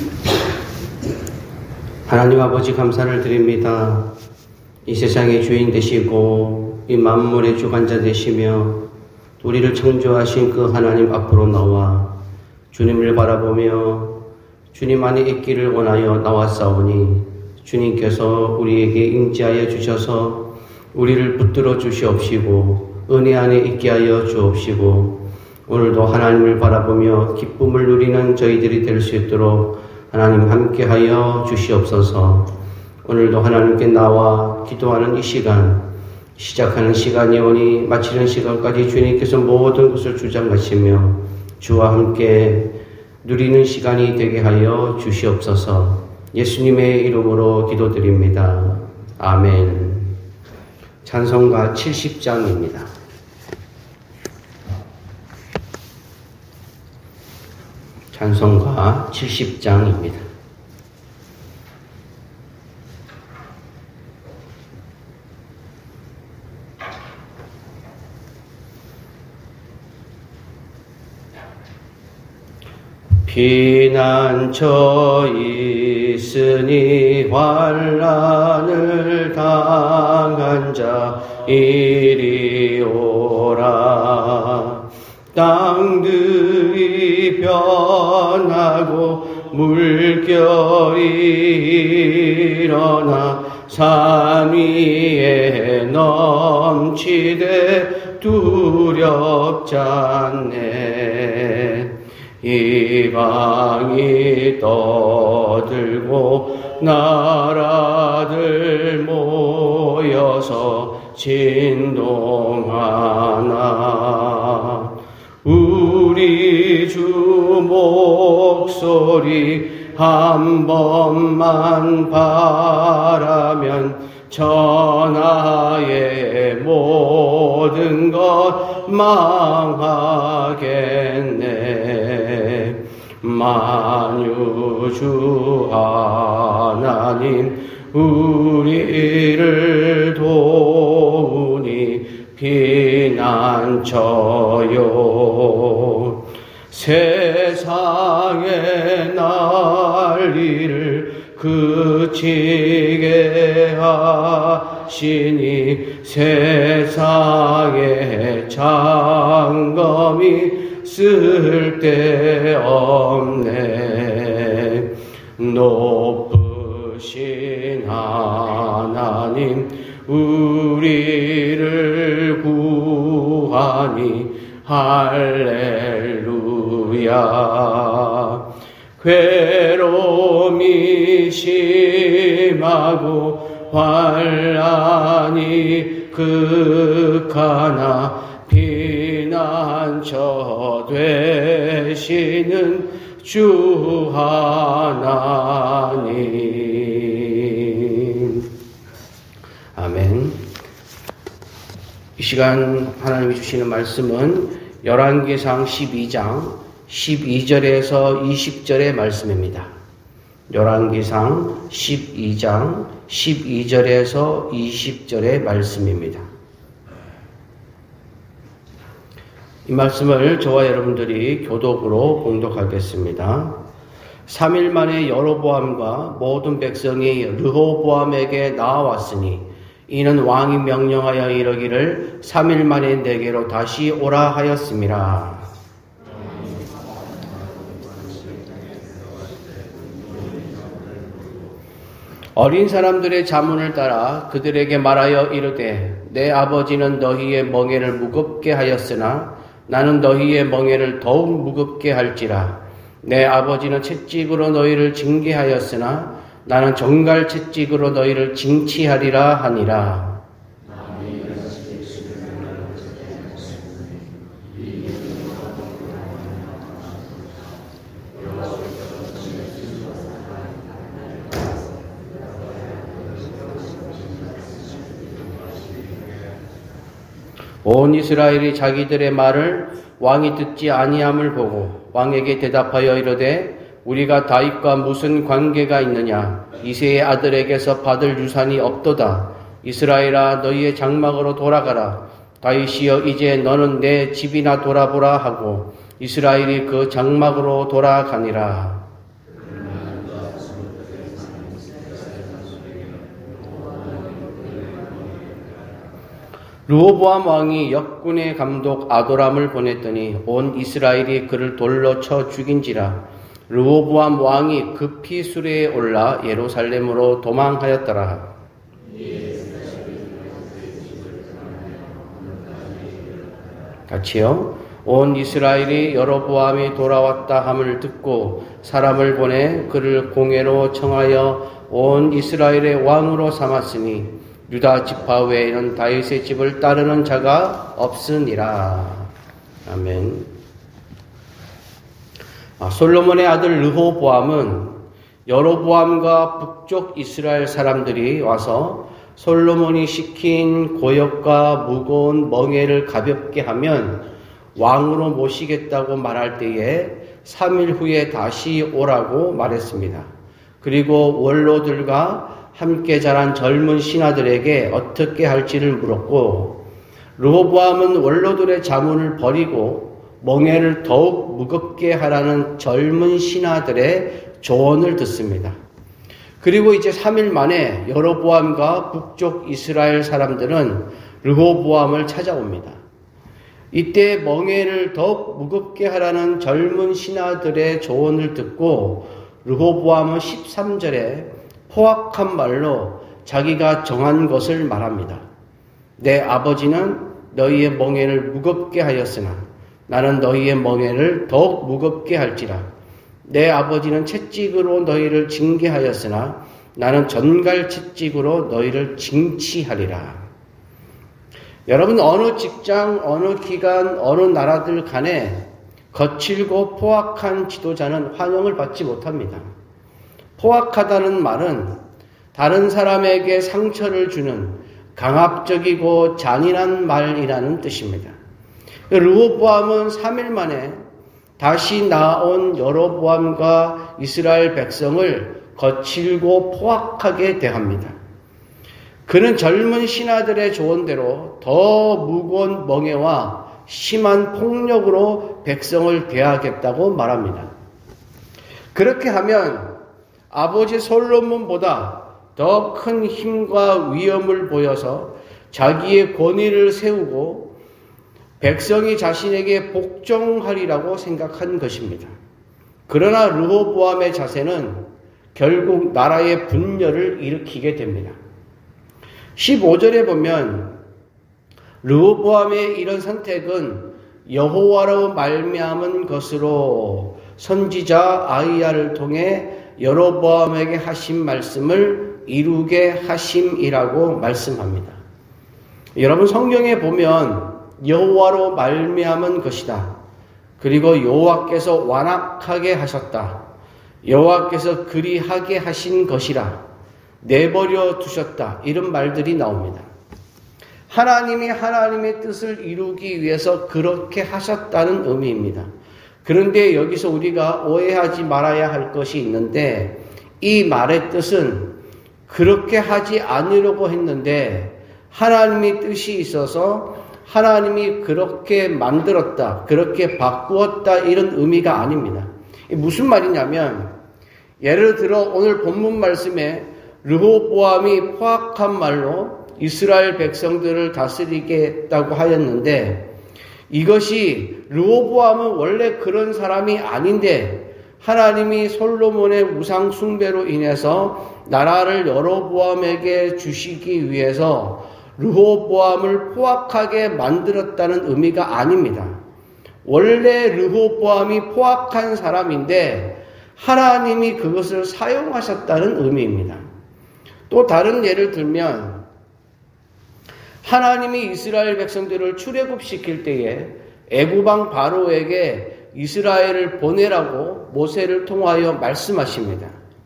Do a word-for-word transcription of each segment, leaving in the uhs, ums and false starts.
하나님 아버지 감사를 드립니다. 이 세상의 주인 되시고 이 만물의 주관자 되시며 우리를 창조하신 그 하나님 앞으로 나와 주님을 바라보며 주님 안에 있기를 원하여 나왔사오니 주님께서 우리에게 임재하여 주셔서 우리를 붙들어 주시옵시고 은혜 안에 있게 하여 주옵시고 오늘도 하나님을 바라보며 기쁨을 누리는 저희들이 될 수 있도록 하나님 함께하여 주시옵소서. 오늘도 하나님께 나와 기도하는 이 시간, 시작하는 시간이 오니 마치는 시간까지 주님께서 모든 것을 주장하시며 주와 함께 누리는 시간이 되게 하여 주시옵소서. 예수님의 이름으로 기도드립니다. 아멘. 찬송가 칠십 장입니다. 찬송가 칠십 장입니다. 피난처 있으니 환난을 당한 자 이리 오라. 땅들이 변하고 물결이 일어나 산 위에 넘치되 두렵지 않네. 이방이 떠들고 나라들 모여서 진동하나. 우리 주 목소리 한 번만 바라면 천하의 모든 것 망하겠네. 만유주 하나님 우리를 도우니 피난처요. 세상의 난리를 그치게 하시니 세상의 장검이 쓸데없네. 높으신 하나님 우리를 구하니 할렐루야. 괴로움이 심하고 환난이 극하나 피난처 되시는 주 하나님. 아멘. 이 시간 하나님이 주시는 말씀은 열왕기상 십이 장 십이 절에서 이십 절의 말씀입니다. 열왕기상 십이 장 십이 절에서 이십 절의 말씀입니다. 이 말씀을 저와 여러분들이 교독으로 봉독하겠습니다. 삼 일 만에 여로보암과 모든 백성이 르호보암에게 나아왔으니 이는 왕이 명령하여 이르기를 삼 일 만에 내게로 다시 오라 하였음이라. 어린 사람들의 자문을 따라 그들에게 말하여 이르되 내 아버지는 너희의 멍에를 무겁게 하였으나 나는 너희의 멍에를 더욱 무겁게 할지라. 내 아버지는 채찍으로 너희를 징계하였으나 나는 정갈 채찍으로 너희를 징치하리라 하니라. 온 이스라엘이 자기들의 말을 왕이 듣지 아니함을 보고 왕에게 대답하여 이르되 우리가 다윗과 무슨 관계가 있느냐. 이새의 아들에게서 받을 유산이 없도다. 이스라엘아 너희의 장막으로 돌아가라. 다윗이여 이제 너는 내 집이나 돌아보라 하고 이스라엘이 그 장막으로 돌아가니라. 르호보암 왕이 역군의 감독 아도람을 보냈더니 온 이스라엘이 그를 돌로 쳐 죽인지라. 르호보암 왕이 급히 수레에 올라 예루살렘으로 도망하였더라. 같이요. 온 이스라엘이 여로보암이 돌아왔다 함을 듣고 사람을 보내 그를 공회로 청하여 온 이스라엘의 왕으로 삼았으니 유다 지파 외에는 다윗의 집을 따르는 자가 없으니라. 아멘. 아, 솔로몬의 아들 르호보암은 여로보암과 북쪽 이스라엘 사람들이 와서 솔로몬이 시킨 고역과 무거운 멍에를 가볍게 하면 왕으로 모시겠다고 말할 때에 삼 일 후에 다시 오라고 말했습니다. 그리고 원로들과 함께 자란 젊은 신하들에게 어떻게 할지를 물었고, 르호보암은 원로들의 자문을 버리고 멍에를 더욱 무겁게 하라는 젊은 신하들의 조언을 듣습니다. 그리고 이제 삼 일 만에 여로보암과 북쪽 이스라엘 사람들은 르호보암을 찾아옵니다. 이때 멍에를 더욱 무겁게 하라는 젊은 신하들의 조언을 듣고 르호보암은 십삼 절에 포악한 말로 자기가 정한 것을 말합니다. 내 아버지는 너희의 멍에를 무겁게 하였으나 나는 너희의 멍에를 더욱 무겁게 할지라. 내 아버지는 채찍으로 너희를 징계하였으나 나는 전갈 채찍으로 너희를 징치하리라. 여러분, 어느 직장, 어느 기관, 어느 나라들 간에 거칠고 포악한 지도자는 환영을 받지 못합니다. 포악하다는 말은 다른 사람에게 상처를 주는 강압적이고 잔인한 말이라는 뜻입니다. 르호보암은 삼 일 만에 다시 나온 여로보암과 이스라엘 백성을 거칠고 포악하게 대합니다. 그는 젊은 신하들의 조언대로 더 무거운 멍에와 심한 폭력으로 백성을 대하겠다고 말합니다. 그렇게 하면 아버지 솔로몬보다 더 큰 힘과 위엄을 보여서 자기의 권위를 세우고 백성이 자신에게 복종하리라고 생각한 것입니다. 그러나 르호보암의 자세는 결국 나라의 분열을 일으키게 됩니다. 십오 절에 보면 르호보암의 이런 선택은 여호와로 말미암은 것으로 선지자 아히야를 통해 여로보암에게 하신 말씀을 이루게 하심이라고 말씀합니다. 여러분, 성경에 보면 여호와로 말미암은 것이다. 그리고 여호와께서 완악하게 하셨다. 여호와께서 그리하게 하신 것이라. 내버려 두셨다. 이런 말들이 나옵니다. 하나님이 하나님의 뜻을 이루기 위해서 그렇게 하셨다는 의미입니다. 그런데 여기서 우리가 오해하지 말아야 할 것이 있는데, 이 말의 뜻은 그렇게 하지 않으려고 했는데 하나님의 뜻이 있어서 하나님이 그렇게 만들었다, 그렇게 바꾸었다, 이런 의미가 아닙니다. 무슨 말이냐면, 예를 들어 오늘 본문 말씀에 르호보암이 포악한 말로 이스라엘 백성들을 다스리겠다고 하였는데, 이것이 르호보암은 원래 그런 사람이 아닌데 하나님이 솔로몬의 우상 숭배로 인해서 나라를 여로보암에게 주시기 위해서 르호보암을 포악하게 만들었다는 의미가 아닙니다. 원래 르호보암이 포악한 사람인데 하나님이 그것을 사용하셨다는 의미입니다. 또 다른 예를 들면, 하나님이 이스라엘 백성들을 출애굽시킬 때에 애굽왕 바로에게 이스라엘을 보내라고 모세를 통하여 말씀하십니다.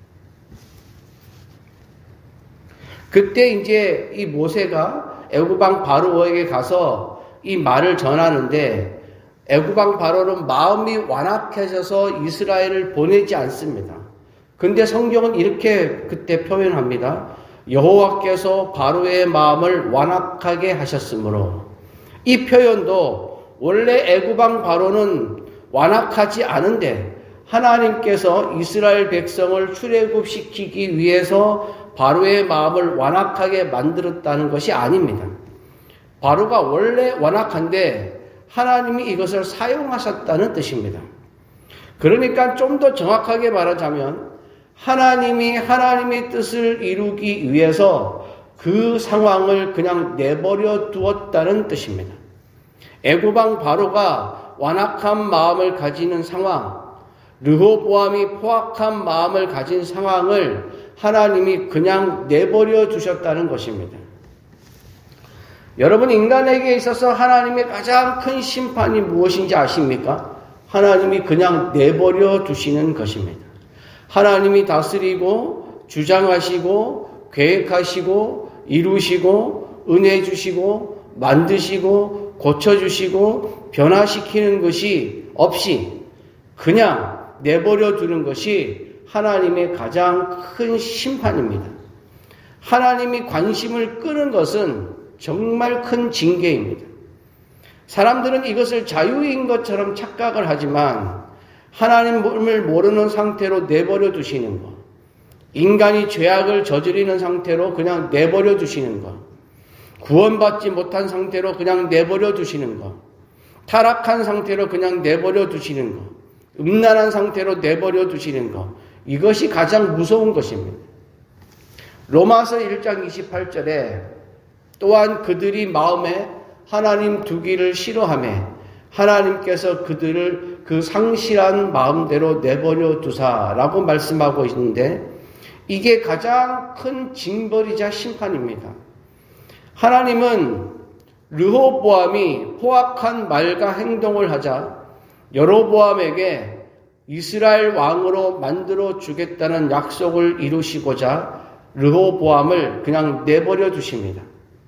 그때 이제 이 모세가 애굽왕 바로에게 가서 이 말을 전하는데, 애굽왕 바로는 마음이 완악해져서 이스라엘을 보내지 않습니다. 근데 성경은 이렇게 그때 표현합니다. 여호와께서 바로의 마음을 완악하게 하셨으므로. 이 표현도 원래 애굽왕 바로는 완악하지 않은데 하나님께서 이스라엘 백성을 출애굽시키기 위해서 바로의 마음을 완악하게 만들었다는 것이 아닙니다. 바로가 원래 완악한데 하나님이 이것을 사용하셨다는 뜻입니다. 그러니까 좀 더 정확하게 말하자면 하나님이 하나님의 뜻을 이루기 위해서 그 상황을 그냥 내버려 두었다는 뜻입니다. 애굽 왕 바로가 완악한 마음을 가지는 상황, 르호보암이 포악한 마음을 가진 상황을 하나님이 그냥 내버려 두셨다는 것입니다. 여러분, 인간에게 있어서 하나님의 가장 큰 심판이 무엇인지 아십니까? 하나님이 그냥 내버려 두시는 것입니다. 하나님이 다스리고 주장하시고 계획하시고 이루시고 은혜 주시고 만드시고 고쳐주시고 변화시키는 것이 없이 그냥 내버려 두는 것이 하나님의 가장 큰 심판입니다. 하나님이 관심을 끄는 것은 정말 큰 징계입니다. 사람들은 이것을 자유인 것처럼 착각을 하지만 하나님을 모르는 상태로 내버려 두시는 것, 인간이 죄악을 저지르는 상태로 그냥 내버려 두시는 것, 구원받지 못한 상태로 그냥 내버려 두시는 것, 타락한 상태로 그냥 내버려 두시는 것, 음란한 상태로 내버려 두시는 것, 이것이 가장 무서운 것입니다. 로마서 일 장 이십팔 절에 또한 그들이 마음에 하나님 두기를 싫어하며 하나님께서 그들을 그 상실한 마음대로 내버려 두사라고 말씀하고 있는데 이게 가장 큰 징벌이자 심판입니다. 하나님은 르호보암이 포악한 말과 행동을 하자 여로보암에게 이스라엘 왕으로 만들어 주겠다는 약속을 이루시고자 르호보암을 그냥 내버려 두십니다.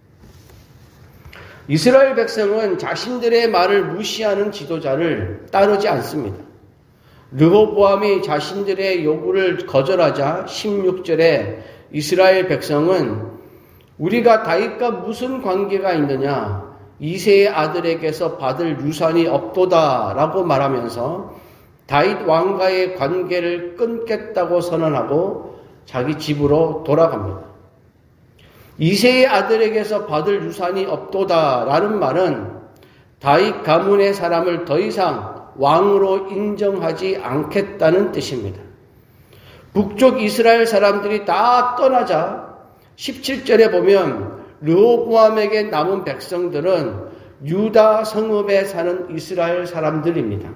이스라엘 백성은 자신들의 말을 무시하는 지도자를 따르지 않습니다. 르호보암이 자신들의 요구를 거절하자 십육 절에 이스라엘 백성은 우리가 다윗과 무슨 관계가 있느냐, 이새의 아들에게서 받을 유산이 없도다 라고 말하면서 다윗 왕과의 관계를 끊겠다고 선언하고 자기 집으로 돌아갑니다. 이새의 아들에게서 받을 유산이 없도다 라는 말은 다윗 가문의 사람을 더 이상 왕으로 인정하지 않겠다는 뜻입니다. 북쪽 이스라엘 사람들이 다 떠나자 십칠 절에 보면 르호보암에게 남은 백성들은 유다 성읍에 사는 이스라엘 사람들입니다.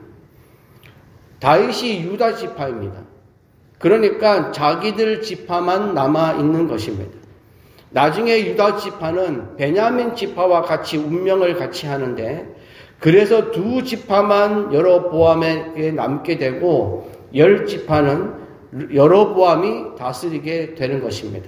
다윗이 유다 지파입니다. 그러니까 자기들 지파만 남아 있는 것입니다. 나중에 유다 지파는 베냐민 지파와 같이 운명을 같이 하는데 그래서 두 지파만 여로보암에게 남게 되고 열 지파는 여로보암이 다스리게 되는 것입니다.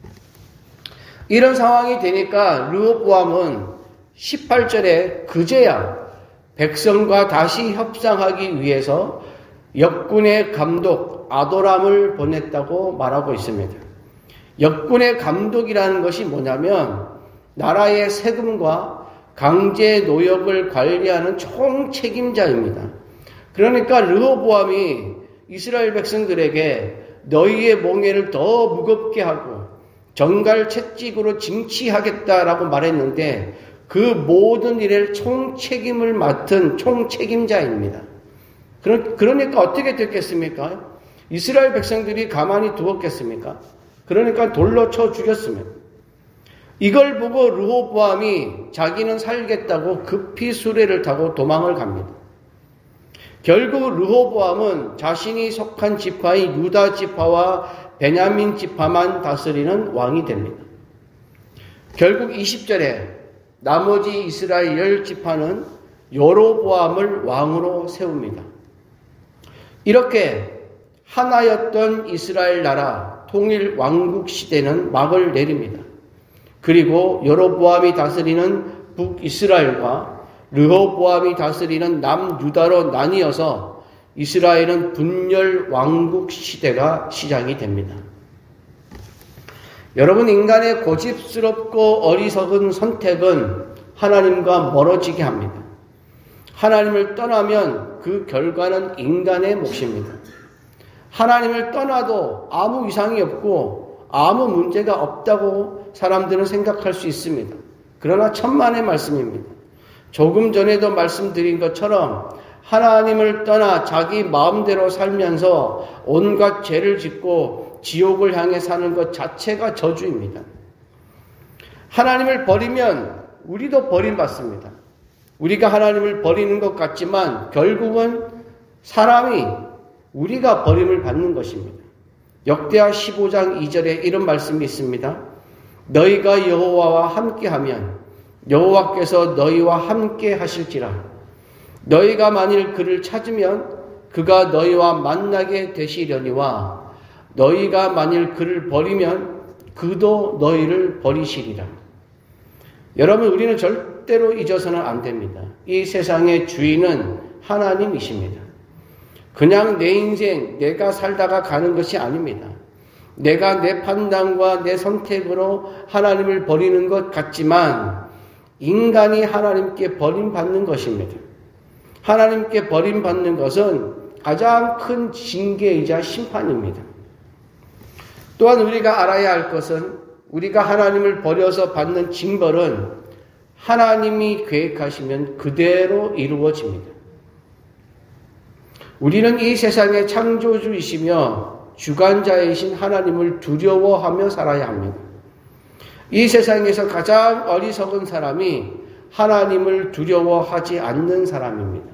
이런 상황이 되니까 르호보암은 십팔 절에 그제야 백성과 다시 협상하기 위해서 역군의 감독 아도람을 보냈다고 말하고 있습니다. 역군의 감독이라는 것이 뭐냐면 나라의 세금과 강제 노역을 관리하는 총책임자입니다. 그러니까 르호보암이 이스라엘 백성들에게 너희의 몽해를 더 무겁게 하고 정갈 채찍으로 징치하겠다라고 말했는데 그 모든 일에 총책임을 맡은 총책임자입니다. 그러니까 어떻게 됐겠습니까? 이스라엘 백성들이 가만히 두었겠습니까? 그러니까 돌로 쳐 죽였습니다. 이걸 보고 르호보암이 자기는 살겠다고 급히 수레를 타고 도망을 갑니다. 결국 르호보암은 자신이 속한 지파인 유다 지파와 베냐민 지파만 다스리는 왕이 됩니다. 결국 이십 절에 나머지 이스라엘 열 지파는 여로보암을 왕으로 세웁니다. 이렇게 하나였던 이스라엘 나라 통일 왕국 시대는 막을 내립니다. 그리고 여로보암이 다스리는 북이스라엘과 르호보암이 다스리는 남유다로 나뉘어서 이스라엘은 분열 왕국 시대가 시작이 됩니다. 여러분, 인간의 고집스럽고 어리석은 선택은 하나님과 멀어지게 합니다. 하나님을 떠나면 그 결과는 인간의 몫입니다. 하나님을 떠나도 아무 이상이 없고 아무 문제가 없다고 사람들은 생각할 수 있습니다. 그러나 천만의 말씀입니다. 조금 전에도 말씀드린 것처럼 하나님을 떠나 자기 마음대로 살면서 온갖 죄를 짓고 지옥을 향해 사는 것 자체가 저주입니다. 하나님을 버리면 우리도 버림받습니다. 우리가 하나님을 버리는 것 같지만 결국은 사람이 우리가 버림을 받는 것입니다. 역대하 십오 장 이 절에 이런 말씀이 있습니다. 너희가 여호와와 함께하면 여호와께서 너희와 함께 하실지라. 너희가 만일 그를 찾으면 그가 너희와 만나게 되시려니와 너희가 만일 그를 버리면 그도 너희를 버리시리라. 여러분, 우리는 절대로 잊어서는 안 됩니다. 이 세상의 주인은 하나님이십니다. 그냥 내 인생 내가 살다가 가는 것이 아닙니다. 내가 내 판단과 내 선택으로 하나님을 버리는 것 같지만 인간이 하나님께 버림받는 것입니다. 하나님께 버림받는 것은 가장 큰 징계이자 심판입니다. 또한 우리가 알아야 할 것은 우리가 하나님을 버려서 받는 징벌은 하나님이 계획하시면 그대로 이루어집니다. 우리는 이 세상의 창조주이시며 주관자이신 하나님을 두려워하며 살아야 합니다. 이 세상에서 가장 어리석은 사람이 하나님을 두려워하지 않는 사람입니다.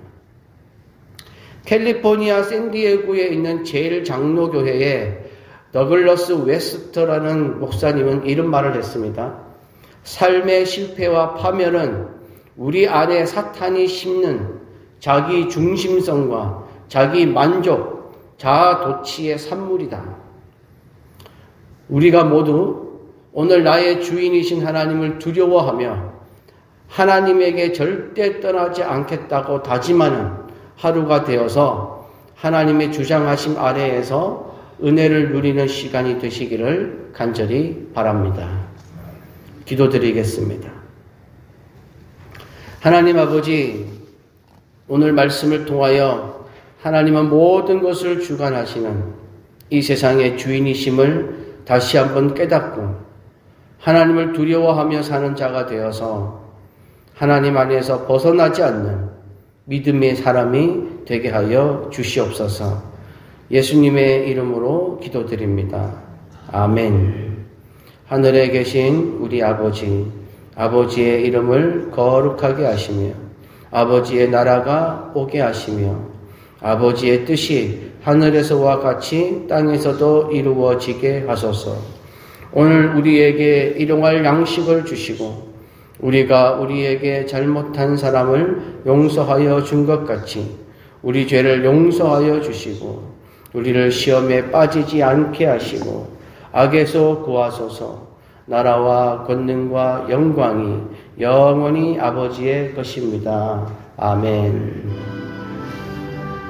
캘리포니아 샌디에고에 있는 제일 장로교회에 더글러스 웨스터라는 목사님은 이런 말을 했습니다. 삶의 실패와 파멸은 우리 안에 사탄이 심는 자기 중심성과 자기 만족, 자아 도취의 산물이다. 우리가 모두 오늘 나의 주인이신 하나님을 두려워하며 하나님에게 절대 떠나지 않겠다고 다짐하는 하루가 되어서 하나님의 주장하심 아래에서 은혜를 누리는 시간이 되시기를 간절히 바랍니다. 기도드리겠습니다. 하나님 아버지, 오늘 말씀을 통하여 하나님은 모든 것을 주관하시는 이 세상의 주인이심을 다시 한번 깨닫고 하나님을 두려워하며 사는 자가 되어서 하나님 안에서 벗어나지 않는 믿음의 사람이 되게 하여 주시옵소서. 예수님의 이름으로 기도드립니다. 아멘. 하늘에 계신 우리 아버지, 아버지의 이름을 거룩하게 하시며 아버지의 나라가 오게 하시며 아버지의 뜻이 하늘에서와 같이 땅에서도 이루어지게 하소서. 오늘 우리에게 일용할 양식을 주시고 우리가 우리에게 잘못한 사람을 용서하여 준 것 같이 우리 죄를 용서하여 주시고 우리를 시험에 빠지지 않게 하시고 악에서 구하소서. 나라와 권능과 영광이 영원히 아버지의 것입니다. 아멘.